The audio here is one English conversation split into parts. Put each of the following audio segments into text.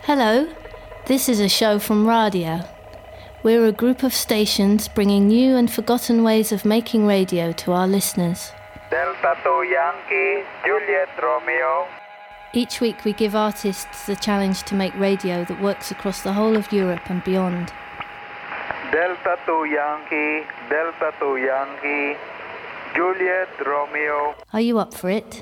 Hello, this is a show from Radio. We're a group of stations bringing new and forgotten ways of making radio to our listeners. Delta 2 Yankee, Juliet Romeo. Each week we give artists the challenge to make radio that works across the whole of Europe and beyond. Delta 2 Yankee, Juliet Romeo. Are you up for it?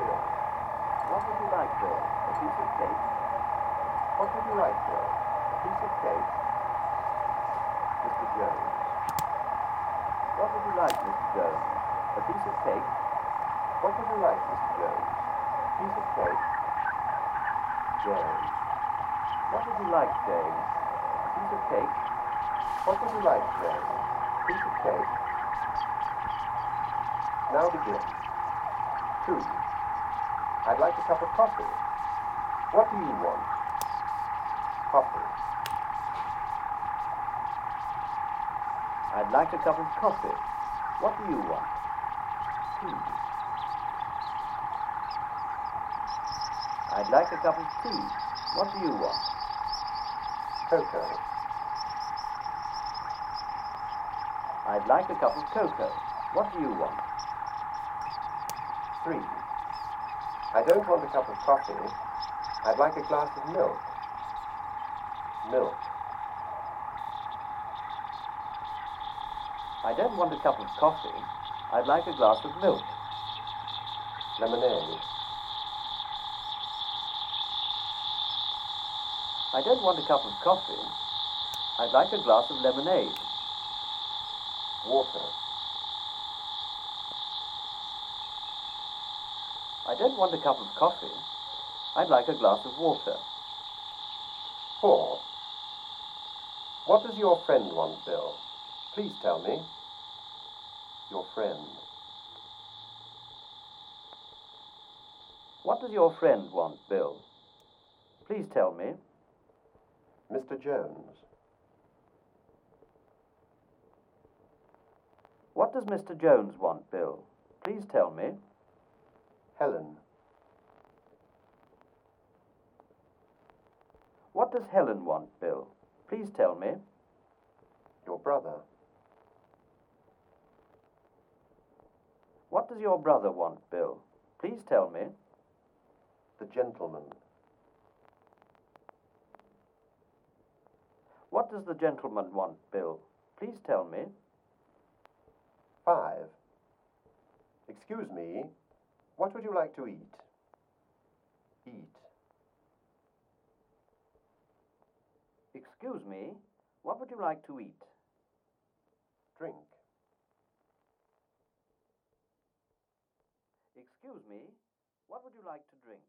Bill. What would you like, Bill? A piece of cake? What would you like, Bill? A piece of cake? Mr. Jones. What would you like, Mr. Jones? A piece of cake? What would you like, Mr. Jones? A piece of cake? James. What would you like, James? A piece of cake? What would you like, James? A piece of cake? Now begin. 2. I'd like a cup of coffee. What do you want? Coffee. I'd like a cup of coffee. What do you want? Tea. I'd like a cup of tea. What do you want? Cocoa. I'd like a cup of cocoa. What do you want? 3. I don't want a cup of coffee. I'd like a glass of milk. Milk. I don't want a cup of coffee. I'd like a glass of milk. Lemonade. I don't want a cup of coffee. I'd like a glass of lemonade. Water. I don't want a cup of coffee. I'd like a glass of water. 4. What does your friend want, Bill? Please tell me. Your friend. What does your friend want, Bill? Please tell me. Mr. Jones. What does Mr. Jones want, Bill? Please tell me. Helen. What does Helen want, Bill? Please tell me. Your brother. What does your brother want, Bill? Please tell me. The gentleman. What does the gentleman want, Bill? Please tell me. 5. Excuse me, what would you like to eat? Eat. Excuse me, what would you like to eat? Drink. Excuse me, what would you like to drink?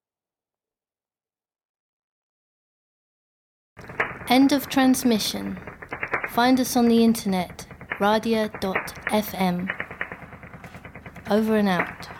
End of transmission. Find us on the internet, radia.fm. Over and out.